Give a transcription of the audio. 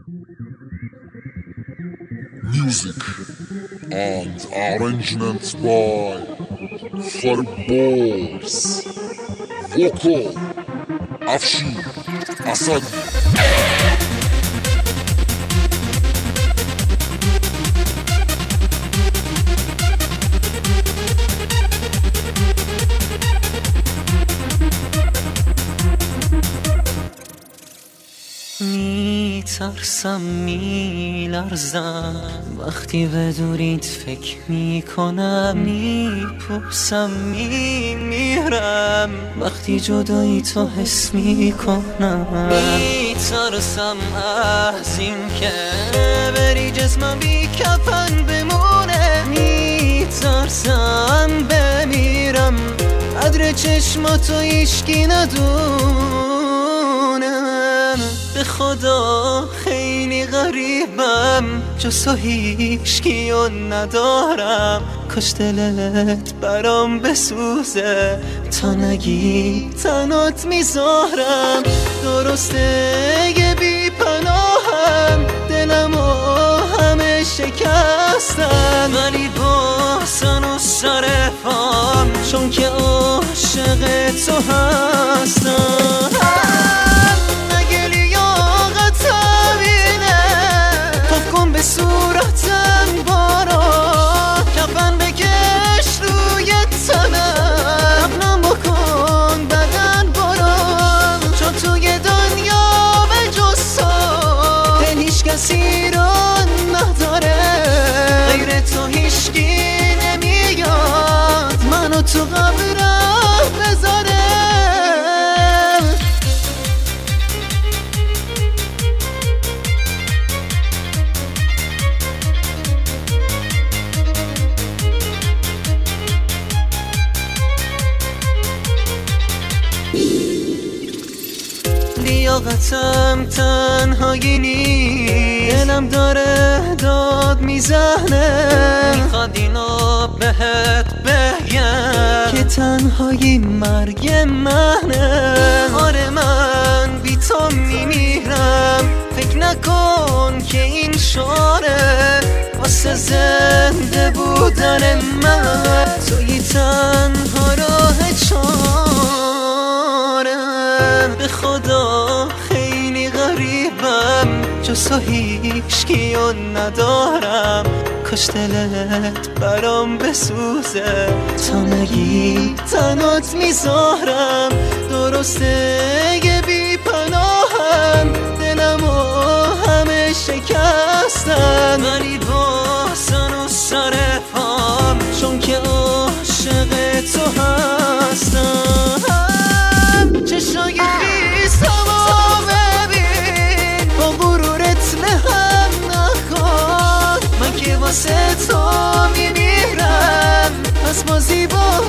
Music and arrangements by Farbols. Vocal Afshin Asadi. میترسم میلرزم وقتی به دوریت فکر میکنم، میپرسم میمیرم وقتی جدایی تو حس میکنم. میترسم از این که بری جسمم بی کفن بمونه، میترسم بمیرم قدر چشماتو هیچکی ندونم. به خدا خیلی غریبم، جز تو هیچکیو ندارم. کاش دلت برام بسوزه تا نگی تنات میذارم. درسته یه بی پناهم، دلمو همه شکستن، ولی باسن و سر پام چون که عاشق تو هستم. به صورتم باران کفن بکش روی تنم، دفنم بکن بدن باران، چون توی دنیا به جز تو دل هیچ کسی رو نداره. غیر تو هیچکی نمیاد منو تو قبرم بذاره. لیاقتم تنهایی نیست، دلم داره داد میزنه، میخواد اینو بهت بگم که تنهایی مرگ منه. آره من بی تو میمیرم، فکر نکن که این شعره واسه زنده بودن من. توی تنها راه چارم، به خدا خیلی غریبم، جز تو هیچکیو ندارم. کاش دلت برام بسوزه تا نگی تنات میذارم. درسته یه بی پناهم، دلمو همه شکستن، ولی باسن و سر پام چون که عاشق تو هستم. چشای خیسمو ببین، با غرورت لهم نکن، من که واسه تو میمیرم، پس با زیبایی